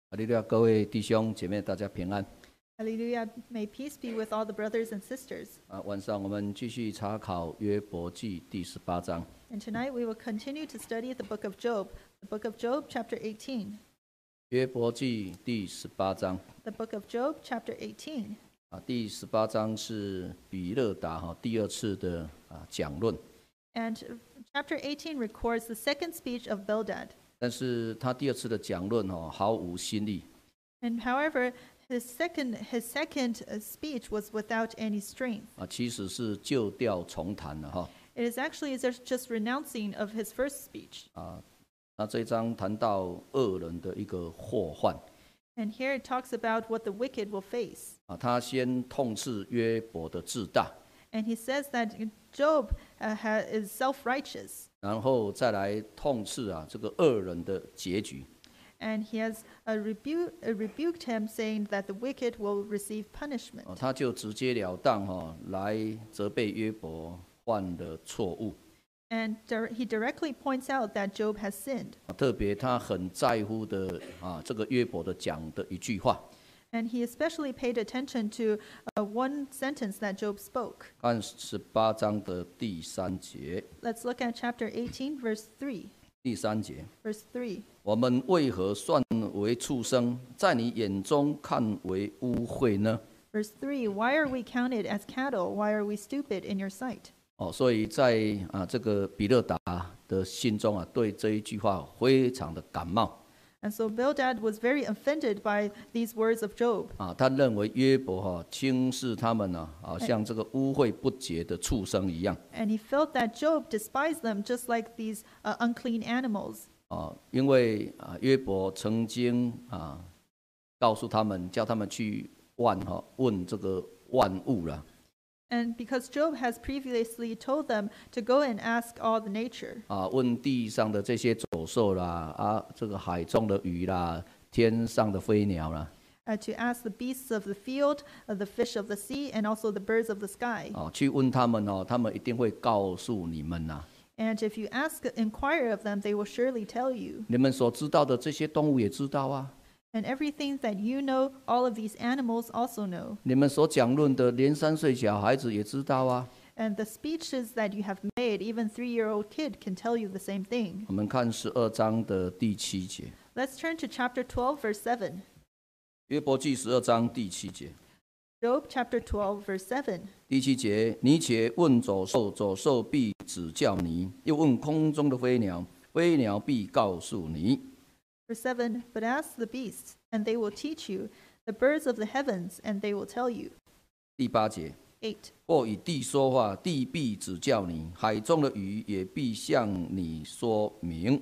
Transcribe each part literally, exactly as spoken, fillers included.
哈利路亚，各位弟兄姐妹，大家平安。 Hallelujah. May peace be with all the brothers and sisters. 啊，晚上我们继续查考约伯记第十八章。 And tonight we will continue to study the book of Job, the book of Job, chapter eighteen. 约伯记第十八章 The book of Job, chapter eighteen. 啊，第十八章是比勒达哈第二次的啊讲论， And chapter eighteen records the second speech of Bildad. 但是他第二次的讲论哈毫无新意 And however, his second, his second uh, speech was without any strength. 啊，其实是旧调重弹了哈 It is actually just just renouncing of his first speech. 啊。那这一章谈到恶人的一个祸患 And here it talks about what the wicked will face. 啊，他先痛斥约伯的自大， And he says that Job uh, ha, is self-righteous. 然后再来痛斥啊这个恶人的结局。 And he has uh, rebu- uh, rebuked him, saying that the wicked will receive punishment. 哦，他就直截了当哈、哦、来责备约伯犯的错误， And dir- he directly points out that Job has sinned. 特别他很在乎的啊这个约伯的讲的一句话， And he especially paid attention to uh, one sentence that Job spoke. 看十八章的第三节， Let's look at chapter eighteen, verse three. 第三节， Verse three. 我们为何算为畜生，在你眼中看为污秽呢？ Verse three. Why are we counted as cattle? Why are we stupid in your sight? 哦，所以在啊这个比勒达的心中啊，对这一句话非常的感冒。 And so Bildad was very offended by these words of Job. 啊，他认为约伯哈、轻视他们呢、啊，好像这个污秽不洁的畜生一样 And he felt that Job despised them just like these uh, unclean animals. 啊，因为啊约伯曾经啊告诉他们，叫他们去问哈、问这个万物了 And because Job has previously told them to go and ask all the nature, 啊，问地上的这些走兽啦啊，这个海中的鱼啦，天上的飞鸟啦 uh, to ask the beasts of the field, uh, the fish of the sea, and also the birds of the sky. 啊，去问他们哦，他们一定会告诉你们呐、 And if you ask, inquire of them, they will surely tell you. 你们所知道的这些动物也知道啊。 And everything that you know, all of these animals also know. 你们所讲论的，连三岁小孩子也知道啊。 And the speeches that you have made, even three-year-old kid can tell you the same thing. 我们看十二章的第七节， Let's turn to chapter twelve, verse seven. 约伯记十二章第七节。 Job chapter twelve, verse seven. 第七节，你且问走兽，走兽必指教你；又问空中的飞鸟，飞鸟必告诉你。 Verse seven. But ask the beasts, and they will teach you, the birds of the heavens, and they will tell you. 第八节， eight. 或与地说话，地必指教你；海中的鱼也必向你说明。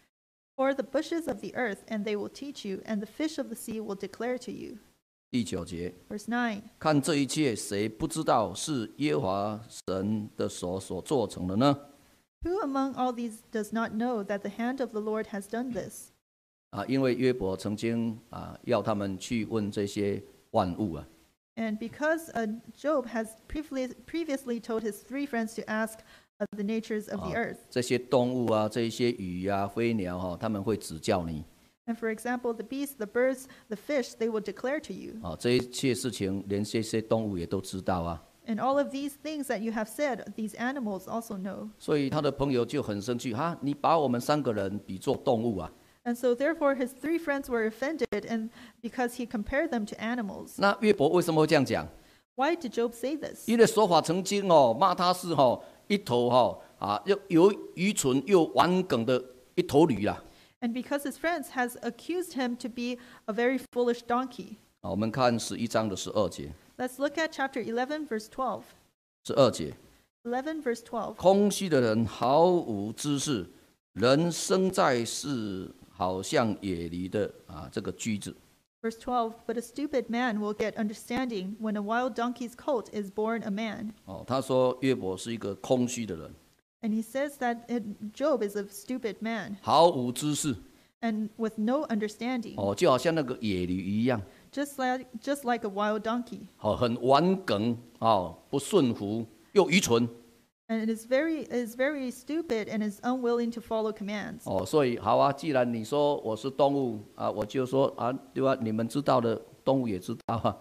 Or the bushes of the earth, and they will teach you, and the fish of the sea will declare to you. 第九节， Verse nine. 看这一切，谁不知道是耶和华神的手所做成的呢？ Who among all these does not know that the hand of the Lord has done this? 啊，因为约伯曾经啊要他们去问这些万物啊， And because uh, Job has previously, previously told his three friends to ask of the natures of the earth. 这些动物啊，这些鱼啊、飞鸟哈、他们会指教你 And for example, the beasts, the birds, the fish, they will declare to you. 啊，这一切事情连这些动物也都知道啊， And all of these things that you have said, these animals also know. 所以他的朋友就很生气哈，你把我们三个人比作动物啊， And so therefore his three friends were offended, and because he compared them to animals. 那约伯为什么会这样讲？ Why did Job say this? 因为说法曾经哦骂他是哦一头哈啊又又愚蠢又顽梗的一头驴啦。 And because his friends has accused him to be a very foolish donkey. 啊，我们看十一章的十二节， Let's look at chapter eleven, verse twelve. 十二节， eleven, verse twelve. 空虚的人毫无知识，人生在世好像野驴的啊这个驹子。 Verse twelve. But a stupid man will get understanding when a wild donkey's colt is born a man. 哦，他说约伯是一个空虚的人， And he says that it, Job is a stupid man 毫无知识， and with no understanding, 哦，就好像那个野驴一样， just like just like a wild donkey, 哦，很顽梗，哦，不顺服又愚蠢。 And it is very is very stupid and is unwilling to follow commands. 哦，所以好啊，既然你说我是动物啊，我就说啊，对吧？你们知道的，动物也知道啊。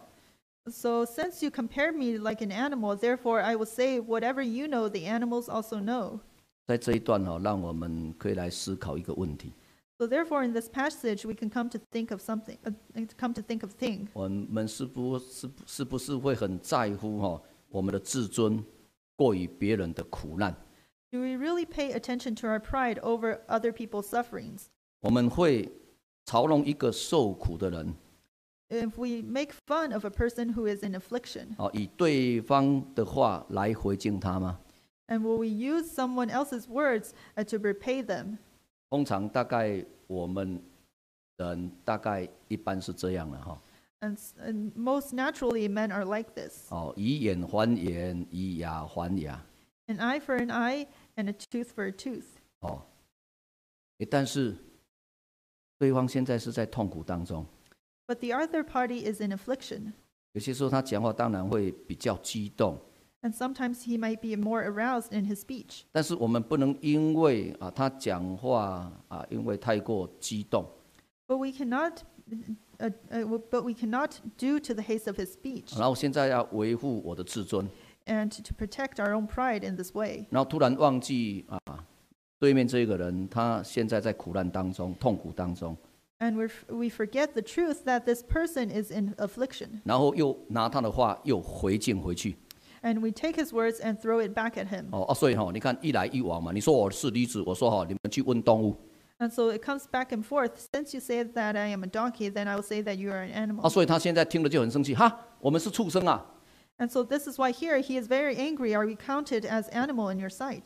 So since you compare me like an animal, therefore I will say whatever you know, the animals also know. 在这一段哦，让我们可以来思考一个问题。 So therefore, in this passage, we can come to think of something, uh, come to think of thing. 我们是不是是不是会很在乎哈、哦、我们的自尊过于别人的苦难？ Do we really pay attention to our pride over other people's sufferings? 我们会嘲弄一个受苦的人， If we make fun of a person who is in affliction, 哦，以对方的话来回敬他吗？ and will we use someone else's words uh, to repay them? 通常大概我们人大概一般是这样的哈、 And, s- and most naturally, men are like this. 哦，以眼还眼，以牙还牙， An eye for an eye and a tooth for a tooth. 哦，诶但是对方现在是在痛苦当中， But the other party is in affliction. 有些时候他讲话当然会比较激动， And sometimes he might be more aroused in his speech. 但是我们不能因为啊他讲话啊因为太过激动， But we cannot, uh, uh, but we cannot do to the haste of his speech, 然后现在要维护我的自尊， and to protect our own pride in this way. 然后突然忘记啊对面这个人他现在在苦难当中、痛苦当中， And we we forget the truth that this person is in affliction. 然后又拿他的话又回敬回去。 And we take his words and throw it back at him. 哦啊，所以哈、哦，你看一来一往嘛。你说我是驴子，我说哈、哦，你们去问动物 And so it comes back and forth. Since you say that I am a donkey, then I will say that you are an 啊， animal. 所以他现在听了就很生气，哈，我们是畜生啊。 And so this is why here he is very angry. Are we counted as animal in your sight?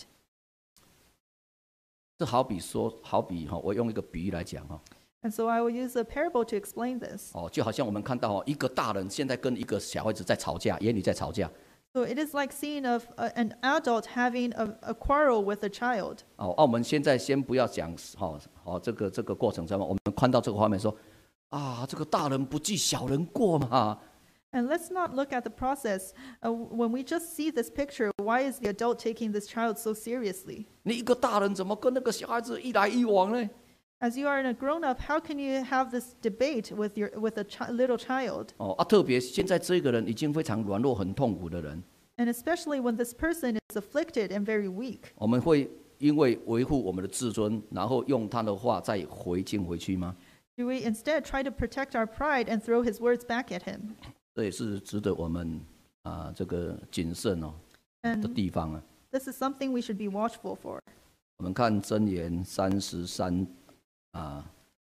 这好比说，好比哈、哦，我用一个比喻来讲哈、 And so I will use a parable to explain this. 哦，就好像我们看到哦，一个大人现在跟一个小孩子在吵架，言语在吵架。 So it is like seeing of uh, an adult having a, a quarrel with a child. 哦，啊，我们现在先不要讲哈，哦，这个这个过程中，我们看到这个画面说，啊，这个大人不计小人过嘛。 And let's not look at the process. Uh, when we just see this picture, why is the adult taking this child so seriously? 你一个大人怎么跟那个小孩子一来一往呢？ As you are a grown-up, how can you have this debate with your with a chi- little child? 哦啊，特别现在这个人已经非常软弱、很痛苦的人， And especially when this person is afflicted and very weak. 我们会因为维护我们的自尊，然后用他的话再回敬回去吗？ Do we instead try to protect our pride and throw his words back at him? 这也是值得我们啊、这个谨慎哦的 And 地方啊。 this is something we should be watchful for. 我们看箴言三十三啊，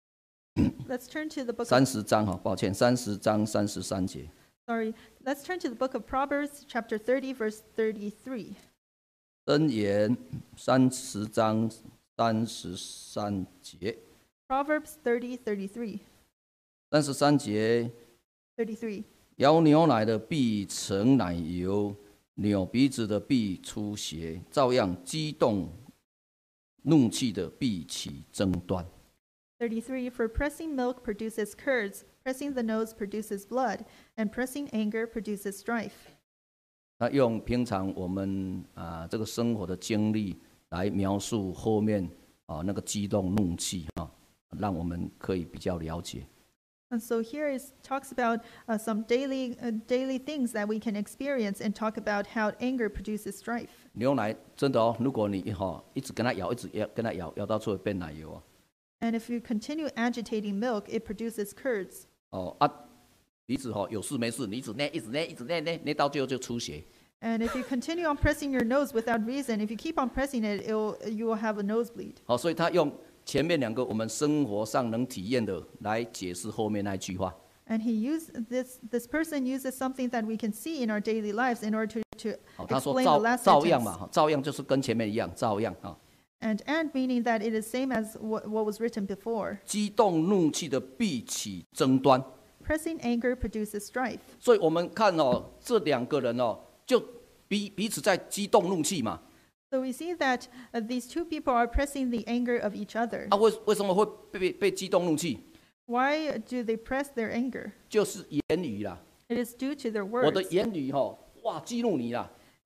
Let's turn to the book 三 of, 十章哈，抱歉，三十章三十三节。 sorry, let's turn to the book of Proverbs, chapter thirty, verse thirty-three. 箴言三十章三十三节， Proverbs thirty, thirty-three, 三十三节， thirty-three. 摇牛奶的必成奶油，扭鼻子的必出血，照样激动怒气的必起争端。 thirty-three, for pressing milk produces curds, pressing the nose produces blood, and pressing anger produces strife. 他用平常我们啊、这个生活的经历来描述后面啊、那个激动怒气啊，让我们可以比较了解。 And so here is talks about uh, some daily uh, daily things that we can experience and talk about how anger produces strife. 牛奶真的哦，如果你哈、一直跟它摇，一直摇跟它摇，摇到最后变奶油哦。 And if you continue agitating milk, it produces curds. 哦啊，鼻子哈、有事没事，你一直捏，一直捏，一直捏捏捏到最后就出血。 And if you continue on pressing your nose without reason, if you keep on pressing it, it will, you will have a nosebleed. 好、所以他用前面两个我们生活上能体验的来解释后面那一句话。 And he used this. This person uses something that we can see in our daily lives in order to, to 好、他说 explain the 照 last 照样嘛， sentence. 哈照样就是跟前面一样，照样啊。 And and meaning that it is same as what, what was written before. 激动怒气的必起争端。 Pressing anger produces strife. 所以我们看哦，这两个人哦，就彼彼此在激动怒气嘛。 So we see that uh, these two people are pressing the anger of each other. 啊，为为什么会被被激动怒气？ Why do they press their anger? 就是言语啦。 It is due to their 我的 words. 言语哈、哇，激怒你啦。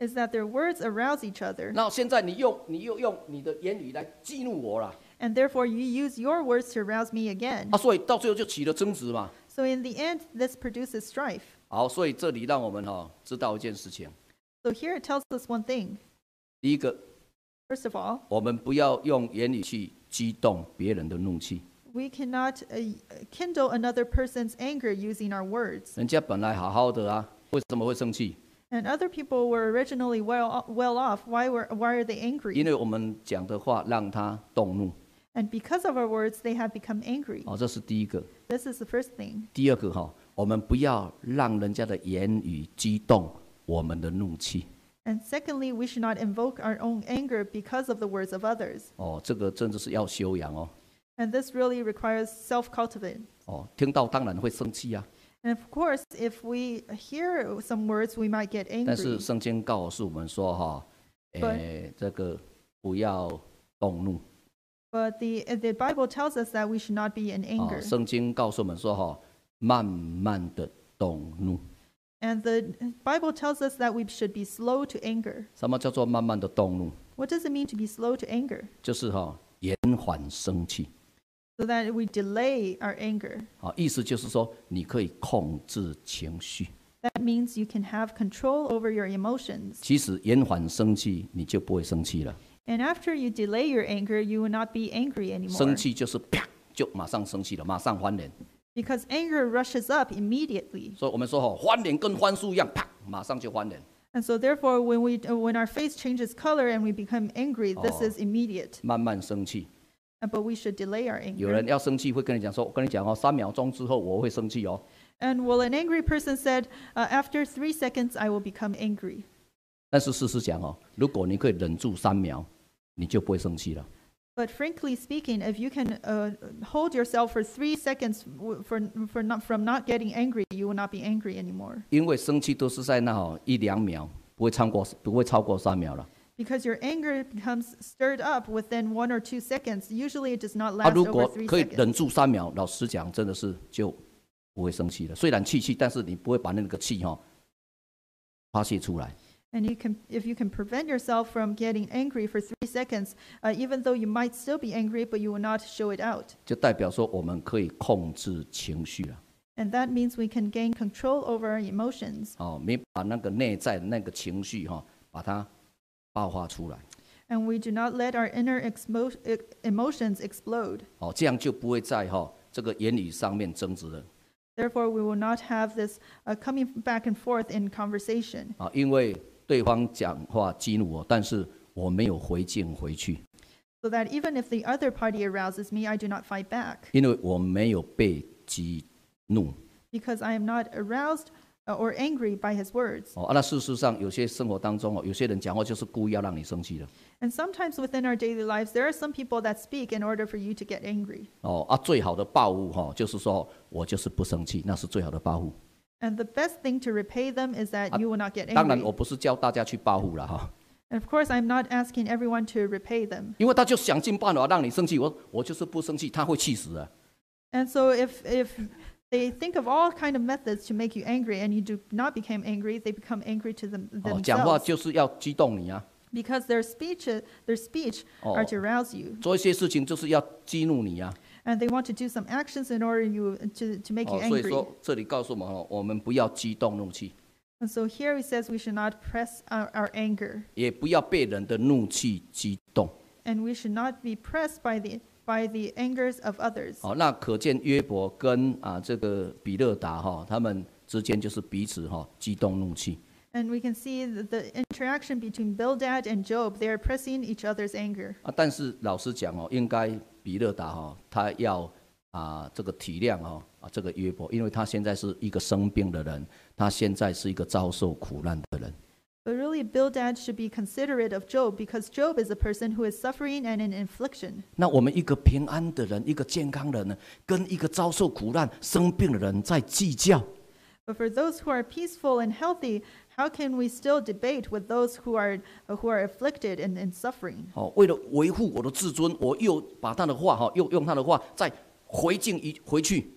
is that their words arouse each other, 那现在你用你又用你的言语来激怒我了 and therefore you use your words to arouse me again. 啊，所以到最后就起了争执嘛。 So in the end, this produces strife. 好，所以这里让我们哈、哦、知道一件事情。 So here it tells us one thing. 第一个， First of all, 我们不要用言语去激动别人的怒气。 we cannot uh, kindle another person's anger using our words. 人家本来好好的啊，为什么会生气？ And other people were originally well well off. Why were why are they 因 angry? 为我们讲的话让他动怒。 And because of our words, they have become angry. 哦，这是第一个。 This is the first thing. 第二个哈、哦，我们不要让人家的言语激动我们的怒气。 And secondly, we should not invoke our own anger because of the words of others. 哦，这个真的是要修养哦。 And this really requires self-cultivate. 哦，听到当然会生气啊， And of course, if we hear some words, we might get 但是 angry. 圣经告诉我们说哈，诶，这个不要动怒。 But the the Bible tells us that we should not be in 哦， anger. 圣经告诉我们说哈，慢慢的动怒。 And the Bible tells us that we should be slow to anger. 什么叫做慢慢的动怒？ What does it mean to be slow to anger? 就是哈延缓生气。 So that we delay our anger. 啊，意思就是说你可以控制情绪。 That means you can have control over your emotions. 其实延缓生气，你就不会生气了。 And after you delay your anger, you will not be angry 生 anymore. 气就是啪就马上生气了，马上翻脸。 Because anger rushes up immediately. 所以我们说哈，翻脸跟翻书一样，啪，马上就翻脸。 And so therefore, when we when our face changes color and we become angry, this Oh. is immediate. 慢慢生气。 Uh, But we should delay our 有 anger. 人要生气会跟你讲说，我跟你讲哦，三秒钟之后我会生气哦。 And well, an angry person said, uh, after three seconds, I will become angry. 但是事实讲哦，如果你可以忍住三秒，你就不会生气了。 But frankly speaking, if you can uh, hold yourself for three seconds w- for, for not, from not getting angry, you will not be angry anymore. 因为生气都是在那哦一两秒，不会超过不会超过三秒了。 Because your anger becomes stirred up within one or two seconds. Usually it does not 啊， last 如 over 果 three 可以 seconds. 忍住三秒，老实讲，真的是就不会生气了。虽然气气，但是你不会把那个气哈、哦、发泄出来。 And you can, if you can prevent yourself from getting angry for three seconds, uh, even though you might still be angry, but you will not show it out. 就代表说我们可以控制情绪了。 And that means we can gain control over our emotions. 哦，没把那个内在的那个情绪哈、哦，把它爆发出来。 And we do not let our inner exmo- e- emotions explode. 哦，这样就不会在哈、哦、这个言语上面争执了。 Therefore, we will not have this uh, coming back and forth in conversation. 啊，因为对方讲话激怒我，但是我没有回敬回去， So that even if the other party arouses me, I do not fight back. 因为我没有被激怒。 Because I am not aroused uh, or angry by his words. 哦，啊、那事实上有些生活当中哦，有些人讲话就是故意要让你生气的。 And sometimes within our daily lives, there are some people that speak in order for you to get angry. 哦，啊，最好的报复哈、哦，就是说我就是不生气，那是最好的报复。 And the best thing to repay them is that you will not get 当然， angry. 我不是教大家去报复了哈， And of course, I'm not asking everyone to repay them. 因为他就想尽办法让你生气，我我就是不生气，他会气死的。 And so if if they think of all kind of methods to make you angry and you do not become angry, they become angry to them, 哦，讲话 themselves. 就是要激动你啊， Because their speech, their speech Oh. are to arouse you. 做一些事情就是要激怒你啊。 And they want to do some actions in order you to, to make you 哦，所以 angry. 说这里告诉我们哦，我们不要激动怒气， And so here he says we should not press our, our anger. 也不要被人的怒气激动。 And we should not be pressed by the by the angers of others. 好，那可见约伯跟啊这个比勒达哈，他们之间就是彼此哈激动怒气。 And we can see the, the interaction between Bildad and Job. They are pressing each other's anger. 啊，但是老实讲哦，应该比勒达哈，他要啊这个体谅哦啊这个约伯，因为他现在是一个生病的人，他现在是一个遭受苦难的人。 But really, Bildad should be considerate of Job because Job is a person who is suffering and in affliction. 那我们一个平安的人，一个健康的人呢，跟一个遭受苦难、生病的人在计较。 But for those who are peaceful and healthy, how can we still debate with those who are uh, who are afflicted and, and suffering? 哦，为了维护我的自尊，我又把他的话哈，又用他的话再回敬一回去。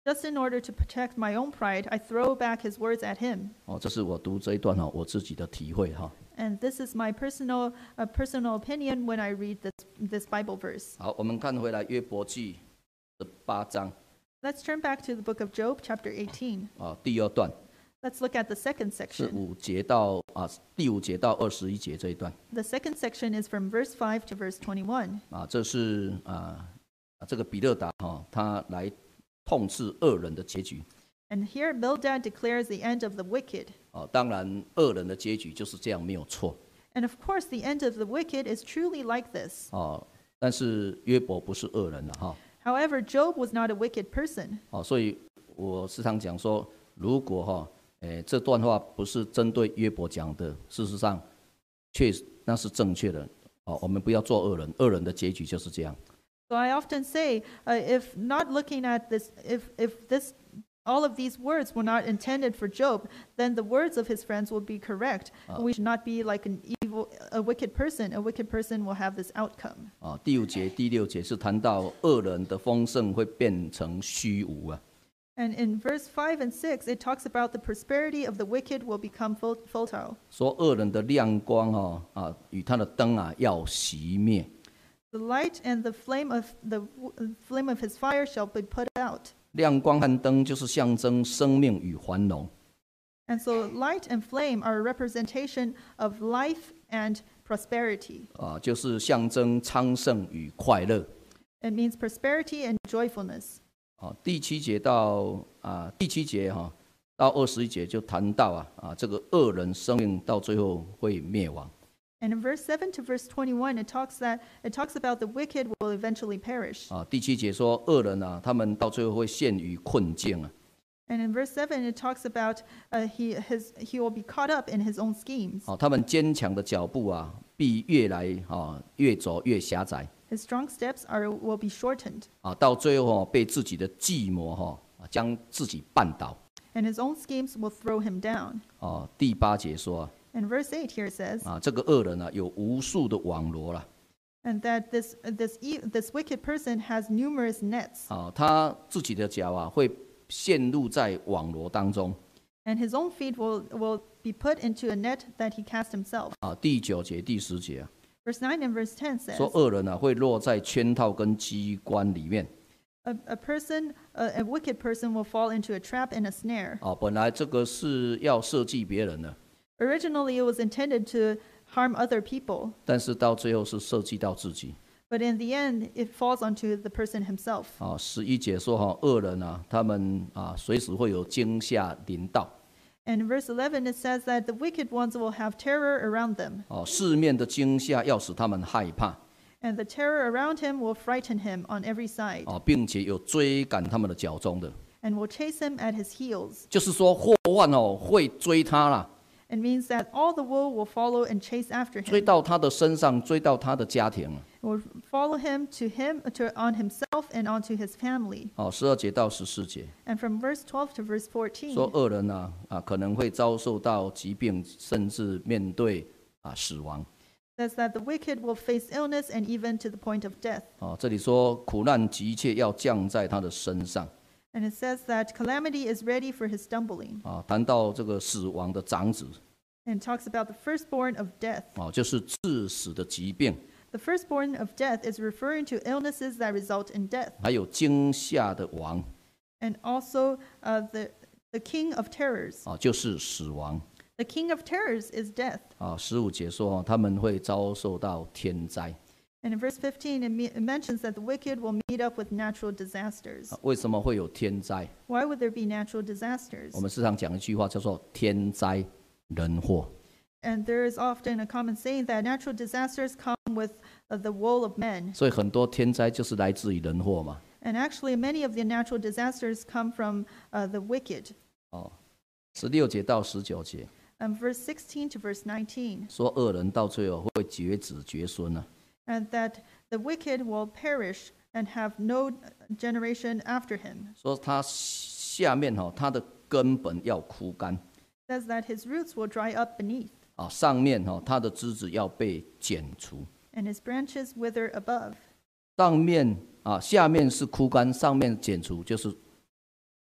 Just in order to protect my own pride, I throw back his words at him. 哦，这是我读这一段哈，我自己的体会哈。 And this is my personal, uh, personal opinion when I read this, this Bible verse. 好，我们看回来约伯记的八章 Let's turn back to the book of Job, chapter eighteen. 啊，第二段 Let's look at the second 是 section. 五节到啊第五节到二十一节这一段 The second section is from verse five to verse twenty-one. 啊，这是啊啊这个比勒达哈，他来痛斥恶人的结局。 And here Bildad declares the end of the wicked. 哦，当然恶人的结局就是这样，没有错。 And of course, the end of the wicked is truly like this. 哦，但是约伯不是恶人了哈。 However, Job was not a wicked person. 哦，所以我时常讲说，如果哈，诶这段话不是针对约伯讲的，事实上确实那是正确的。哦，我们不要做恶人，恶人的结局就是这样。 So I often say, uh, if not looking at this, if, if this, all of these words were not intended for Job, then the words of his friends will be correct. Ah. We should not be like an evil, a wicked person. A wicked person will have this outcome. 啊，第五节、第六节是谈到恶人的丰盛会变成虚无啊。 And in verse five and six, it talks about the prosperity of the wicked will become fut- futile. 说恶人的亮光哦啊，与他的灯啊要熄灭。 The light and the flame of the w- flame of his fire shall be put out. 亮光和灯就是象征生命与繁荣。 And so light and flame are a representation of life and prosperity. 啊，就是象征昌盛与快乐。 It means prosperity and joyfulness. 啊，第七节到啊第七节哈、到二十一节就谈到啊啊这个恶人生命到最后会灭亡。 And in verse seven to verse twenty-one, it talks that it talks about the wicked will eventually perish. 啊，第七节说恶人啊，他们到最后会陷于困境啊。 And in verse seven, it talks about uh, he his he will be caught up in his own schemes. 啊，他们坚强的脚步啊，必越来啊越走越狭窄 His strong steps are will be shortened, 啊，到最后、哦、被自己的计谋哈、啊将自己绊倒。 and his own schemes will throw him down. 啊，第八节说啊 And verse eight here says, 啊，这个恶人啊有无数的网罗了 and that this this e- this wicked person has numerous nets, 啊，他自己的脚啊会陷入在网罗当中 and his own feet will will be put into a net that he cast himself. 啊。第九节、第十节啊， Verse nine and verse ten says, 说恶人啊会落在圈套跟机关里面 a, a person, a, a wicked person will fall into a trap and a snare. 啊。本来这个是要设计别人的， Originally, it was intended to harm other people, 但是到最后是设计到自己 but in the end, it falls onto the person himself. 啊。十一节说哈，恶人啊，他们啊随时会有惊吓临到 And in verse eleven, it says that the wicked ones will have terror around them, 哦，四面的惊吓要使他们害怕 and the terror around him will frighten him on every side, 哦，并且有追赶他们的脚踪的， and will chase him at his heels. 就是说祸患哦会追他啦， It means that all the woe will follow and chase after 追 him. 到他的身上，追到他的家庭 It will follow him to him to on himself and onto his family. 哦，十二节到十四节 And from verse twelve to verse 说 fourteen, 恶人啊啊可能会遭受到疾病，甚至面对啊死亡 says that the wicked will face illness and even to the point of death. 哦。这里说苦难急切要降在他的身上 And it says that calamity is ready for his stumbling. 啊，谈到这个死亡的长子 And it talks about the firstborn of death. 哦，就是致死的疾病， The firstborn of death is referring to illnesses that result in death. 还有惊吓的王 And also uh, the, the king of terrors. 啊，就是死亡 The king of terrors is death. 啊。十五节说他们会遭受到天灾 And in verse fifteen, it, me- it mentions that the wicked will meet up with natural disasters. 啊，为什么会有天灾？ Why would there be natural disasters? 我们时常讲一句话叫做天灾人祸 And there is often a common saying that natural disasters come with uh, the woe of men. 所以很多天灾就是来自于人祸嘛。 And actually, many of the natural disasters come from uh, the wicked. 哦，十六节到十九节 Um, verse sixteen to verse nineteen, 说恶人到最后会绝子绝孙呢、 and that the wicked will perish and have no generation after him. 说他下面哈、哦、他的根本要枯干 Says that his roots will dry up beneath, 啊，上面哈、哦、他的枝子要被剪除， and his branches wither above. 上面啊下面是枯干，上面剪除就是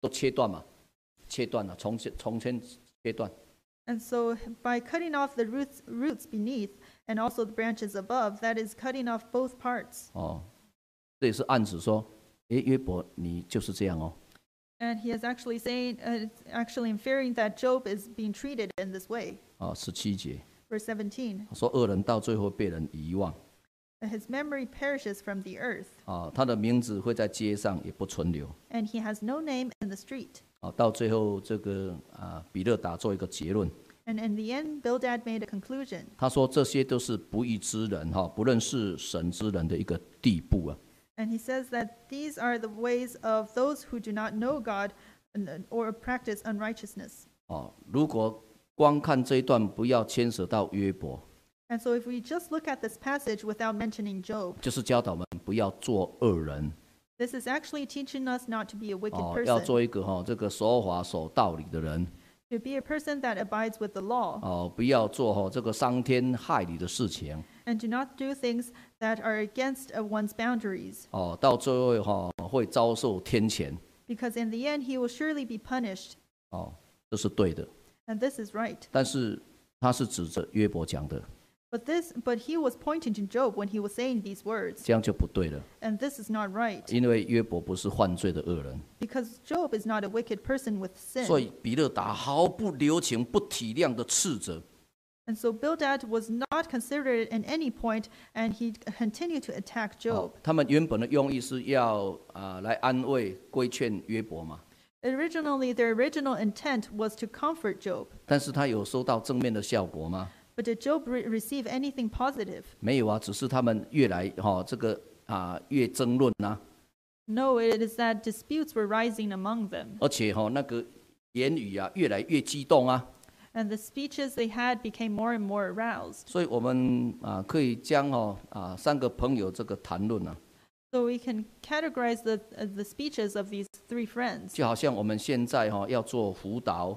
都切断嘛，切断了，从从前切断。 And so by cutting off the roots, roots beneath and also the branches above, that is cutting off both parts. 哦，这也是暗指说，诶，约伯你就是这样哦。 And he is actually saying, uh, it's actually inferring that Job is being treated in this way. 哦，十七节 Verse seventeen, 说恶人到最后被人遗忘， his memory perishes from the earth, 啊，他的名字会在街上也不存留。 and he has no name in the street. 啊，到最后这个啊，比勒达做一个结论， And in the end, Bildad made a conclusion. 他说这些都是不义之人哈，不认识神之人的一个地步啊。 And he says that these are the ways of those who do not know God or practice unrighteousness. 哦，如果光看这一段，不要牵扯到约伯， And so if we just look at this passage without mentioning Job, 就是教导我们不要做恶人。 this is actually teaching us not to be a wicked 哦，要 person, 做一个哈、这个守法守道理的人。 to be a person that abides with the law, 哦，不要做哈、这个伤天害理的事情。 and do not do things that are against uh, one's boundaries, 哦，到最后哈、会遭受天谴。 because in the end he will surely be punished, 哦，这是对的。 and this is right. 但是他是指着约伯讲的， But this, but he was pointing to Job when he was saying these words, 这样就不对了。 and this is not right, 因为约伯不是犯罪的恶人， because Job is not a wicked person with 所 sin. 以比勒达毫不留情、不体谅的斥责。 And so Bildad was not considerate in any point, and he continued to attack 哦 Job. 他们原本的用意是要啊、来安慰、规劝约伯嘛， Originally, their original intent was to comfort Job. 但是他有收到正面的效果吗？ But did Job re- receive anything positive? 没有啊，只是他们越来哈、这个啊、越争论啊， No, it is that disputes were rising among them, 而且哈、那个言语啊越来越激动啊， and the speeches they had became more and more aroused. 所以我们啊可以将哦啊三个朋友这个谈论啊， So we can categorize the uh, the speeches of these three friends 就好像我们现在哈、要做辅导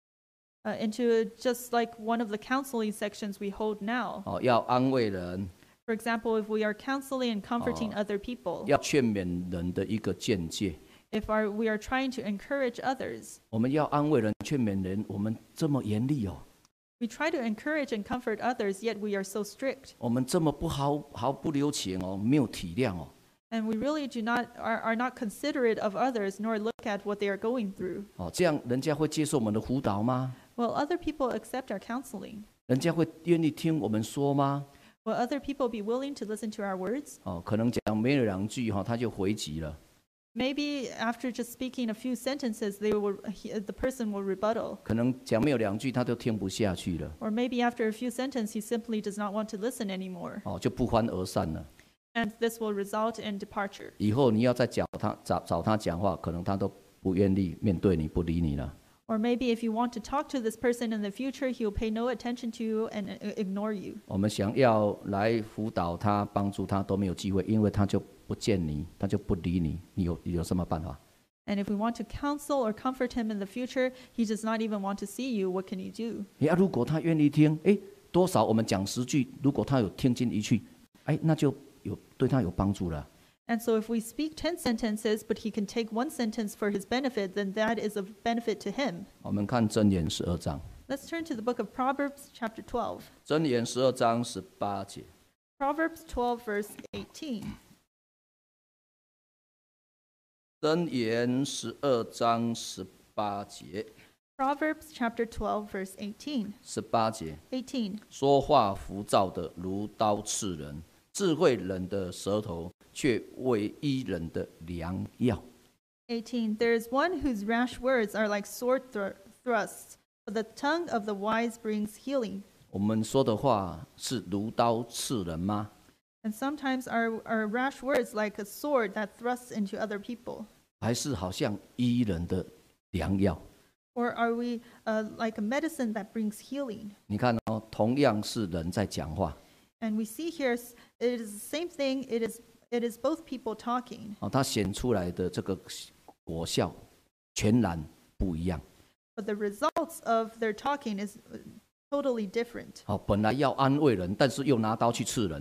uh, into just like one of the counseling sections we hold now. 哦，要安慰人， For example, if we are counseling and comforting other people, 要劝勉人的一个见解。 if our, we are trying to encourage others, 我们要安慰人、劝勉人，我们这么严厉哦， we try to encourage and comfort others, yet we are so strict. 我们这么不毫毫不留情哦，没有体谅哦， And we really do not are, are not considerate of others nor look at what they are going through. 哦，这样人家会接受我们的辅导吗？ Will other people accept our counseling? 人家会愿意听我们说吗？ Will other people be willing to listen to our words? 哦，可能讲没有两句哈、他就回击了。 Maybe after just speaking a few sentences, they will, he, the person will rebuttal. 可能讲没有两句，他就听不下去了， Or maybe after a few sentences, he simply does not want to listen anymore. 哦，就不欢而散了。 And this will result in departure. 以后你要再找他找找他讲话，可能他都不愿意面对你，不理你了。 Or maybe if you want to talk to this person in the future, he will pay no attention to you and uh, ignore you. 我们想要来辅导他、帮助他都没有机会，因为他就不见你，他就不理你，你有你有什么办法？ And if we want to counsel or comfort him in the future, he does not even want to see you. What can you do? 哎呀，如果他愿意听，哎，多少我们讲十句，如果他有听进一句，哎，那就有对他有帮助了。 And so if we speak ten sentences, but he can take one sentence for his benefit, then that is of benefit to him. 我们看箴言十二章， Let's turn to the book of Proverbs, chapter twelve. 箴言十二章十八节， Proverbs twelve, verse eighteen. 箴言十二章十八节， Proverbs, chapter twelve, verse eighteen. 十八节， eighteen. 说话浮躁的如刀刺人，智慧人的舌头却为医人的良药。 eighteen. There is one whose rash words are like sword thr- thrusts, but the tongue of the wise brings healing. 我们说的话是如刀刺人吗？ And sometimes our, our rash words like a sword that thrusts into other people. 还是好像医人的良药？ Or are we uh, like a medicine that brings healing? 你看哦，同样是人在讲话 And we see here s- it is the same thing. It is it is both people talking, 哦，它显出来的这个果效全然不一样。 but the results of their talking is uh, totally different. 哦，本来要安慰人，但是又拿刀去刺人。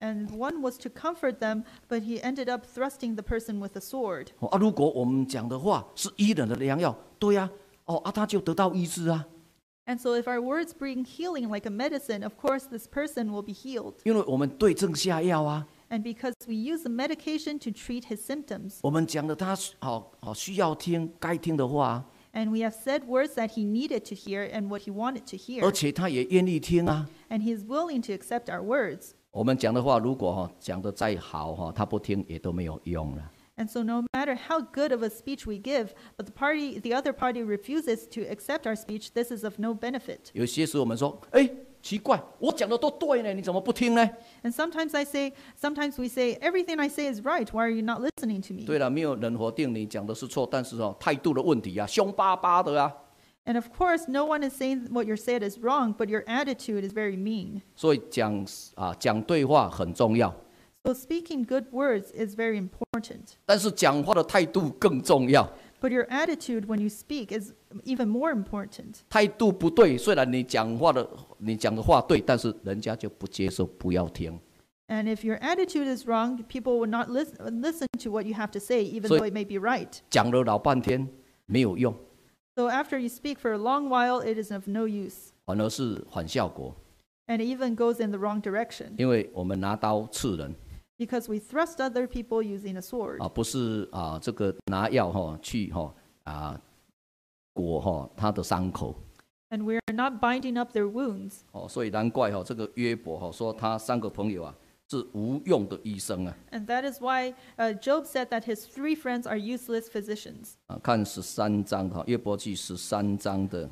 And one was to comfort them, but he ended up thrusting the person with a sword. 哦啊，如果我们讲的话是医人的良药，对呀、啊，哦啊，他就得到医治啊， And so if our words bring healing like a medicine, of course this person will be healed. 因为我们对症下药啊， And because we use the medication to treat his symptoms, 我们讲的他好好需要听该听的话啊， and we have said words that he needed to hear and what he wanted to 而 hear, 且他也愿意听啊。 and he is willing to accept our words. 我们讲的话，如果哈讲的再好哈，他不听也都没有用了。 And so no matter how good of a speech we give, but the party, the other party refuses to accept our speech, this is of no benefit. 有些时候我们说，哎，奇怪，我讲的都对呢，你怎么不听呢？ And sometimes I say, sometimes we say, everything I say is right. Why are you not listening to me? 对了，没有人否定你讲的是错，但是哦，态度的问题啊，凶巴巴的啊， And of course, no one is saying what you said is wrong, but your attitude is very mean. 所以讲啊讲对话很重要， So speaking good words is very important. 但是讲话的态度更重要。 But your attitude when you speak is even more important. 态度不对，虽然你讲话的你讲的话对，但是人家就不接受，不要听。 And if your attitude is wrong, people will not listen, listen to what you have to say, even So- though it may be right. 讲了老半天没有用， So after you speak for a long while, it is of no use. 反而是反效果， And it even goes in the wrong direction. 因为我们拿刀刺人 Because we thrust other people using a sword. 啊，不是啊这个拿药哈去哈啊裹哈他的伤口。 And we are not binding up their wounds. 哦，所以难怪哈，这个约伯哈说他三个朋友啊是无用的医生啊。 And that is why uh, Job said that his three friends are useless physicians. 啊，看十三章哈，约伯记十三章的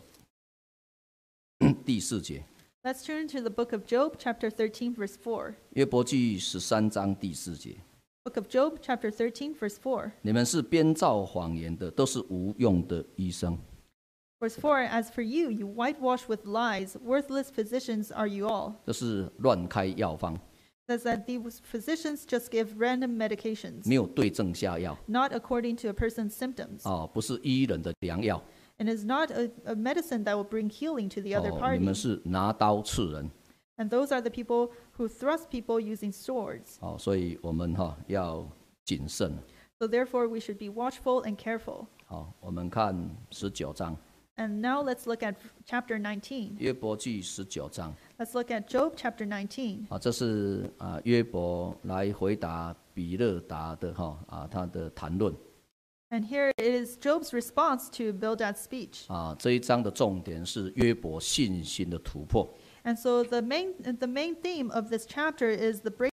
第四节。 Let's turn to the book of Job, chapter thirteen, verse four. 约伯记十三章第四节， Book of Job, chapter thirteen, verse four. 你们是编造谎言的，都是无用的医生。 Verse four, as for you, you whitewash with lies, worthless physicians are you all. 这是乱开药方， Says that these physicians just give random medications, 没有对症下药 not according to a person's symptoms, 啊，不是医人的良药 and is not a, a medicine that will bring healing to the other 哦，你 party. 们是拿刀刺人 And those are the people who thrust people using swords. 哦，所以我们哈要谨慎。 So therefore, we should be watchful and careful. 好，我们看十九章， And now let's look at chapter nineteen. 约伯记十九章 Let's look at Job chapter nineteen. 啊，这是啊约伯来回答比勒达的哈啊他的谈论 And here it is Job's response to Bildad's speech. 啊，这一章的重点是约伯信心的突破。 And so the main, the main theme of this chapter is the break